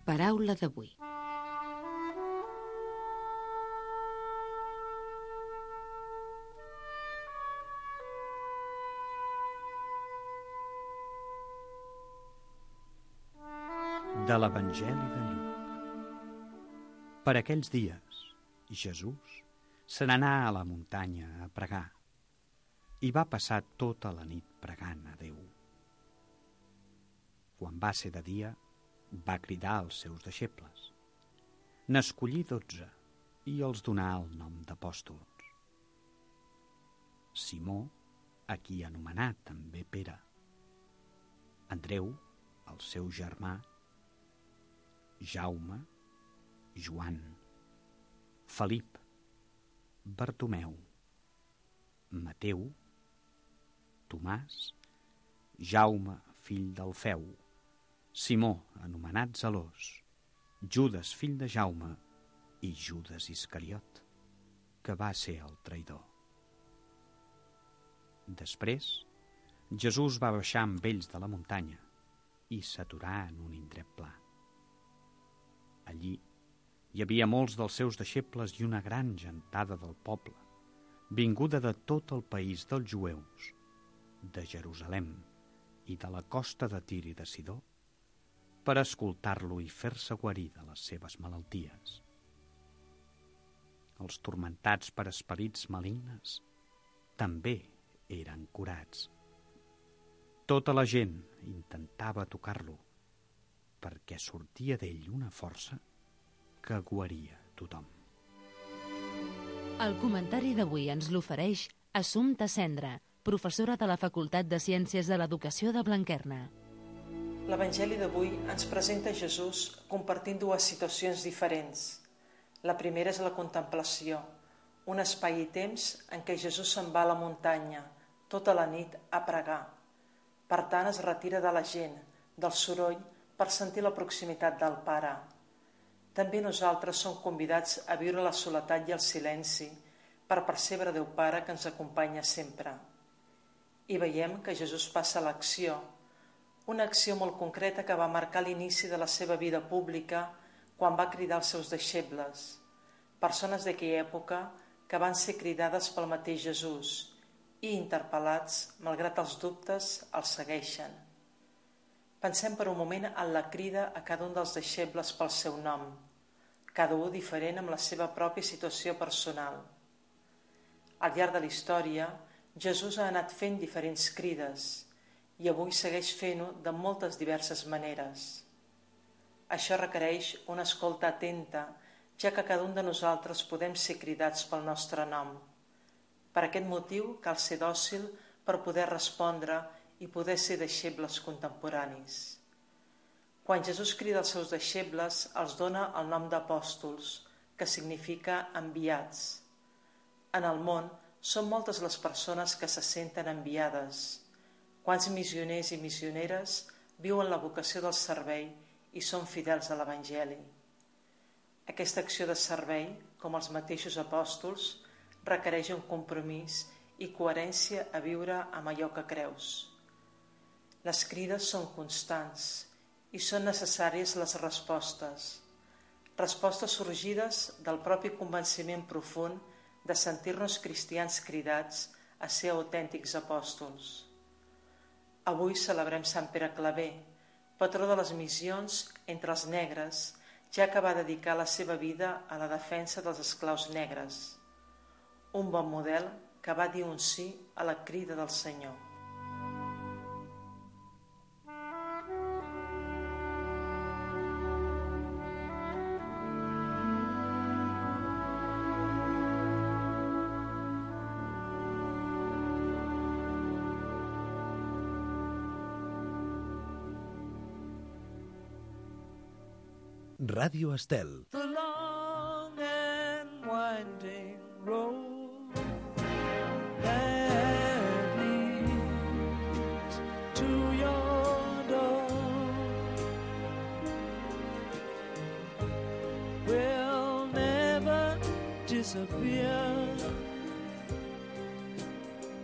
Paraula d'avui. De l'Evangeli de Lluc. Per aquells dies, Jesús se n'anà a la muntanya a pregar i va passar tota la nit pregant a Déu. Quan va ser de dia, va cridar als seus deixebles. N'escollí 12 i els donà el nom d'apòstols. Simó, a qui anomenà també Pere, Andreu, el seu germà, Jaume, Joan, Felip, Bartomeu, Mateu, Tomàs, Jaume, fill d'Alfeu, Simó, anomenat Zelós, Judes, fill de Jaume, i Judes Iscariot, que va ser el traïdor. Després, Jesús va baixar amb ells de la muntanya i s'aturà en un indret pla. Allí hi havia molts dels seus deixebles i una gran gentada del poble, vinguda de tot el país dels jueus, de Jerusalem i de la costa de Tir i de Sidó, per escoltar-lo i fer-se guarir de les seves malalties. Els turmentats per esperits malignes també eren curats. Tota la gent intentava tocar-lo, perquè sortia d'ell una força que guaria tothom. El comentari d'avui ens l'ofereix Assumpta Cendra, professora de la Facultat de Ciències de l'Educació de Blanquerna. L'Evangeli d'avui ens presenta Jesús compartint dues situacions diferents. La primera és la contemplació, un espai i temps en què Jesús se'n va a la muntanya tota la nit a pregar. Per tant, es retira de la gent, del soroll, per sentir la proximitat del Pare. També nosaltres som convidats a viure la soledat i el silenci per percebre Déu Pare que ens acompanya sempre. I veiem que Jesús passa a l'acció, una acció molt concreta que va marcar l'inici de la seva vida pública quan va cridar als seus deixebles, persones d'aquella època que van ser cridades pel mateix Jesús i interpel·lats, malgrat els dubtes, els segueixen. Pensem per un moment en la crida a cada un dels deixebles pel seu nom, cada un diferent amb la seva pròpia situació personal. Al llarg de la història, Jesús ha anat fent diferents crides i avui segueix fent-ho de moltes diverses maneres. Això requereix una escolta atenta, ja que cada un de nosaltres podem ser cridats pel nostre nom. Per aquest motiu cal ser dòcil per poder respondre i poder ser deixebles contemporanis. Quan Jesús crida als seus deixebles, els dona el nom d'apòstols, que significa enviats. En el món són moltes les persones que se senten enviades. Quants missioners i missioneres viuen la vocació del servei i són fidels a l'Evangeli. Aquesta acció de servei, com els mateixos apòstols, requereix un compromís i coherència a viure amb allò que creus. Les crides són constants i són necessàries les respostes sorgides del propi convenciment profund de sentir-nos cristians cridats a ser autèntics apòstols. Avui celebrem Sant Pere Claver, patró de les missions entre els negres, ja que va dedicar la seva vida a la defensa dels esclaus negres. Un bon model que va dir un sí a la crida del Senyor. Ràdio Estel. The long and winding road that leads to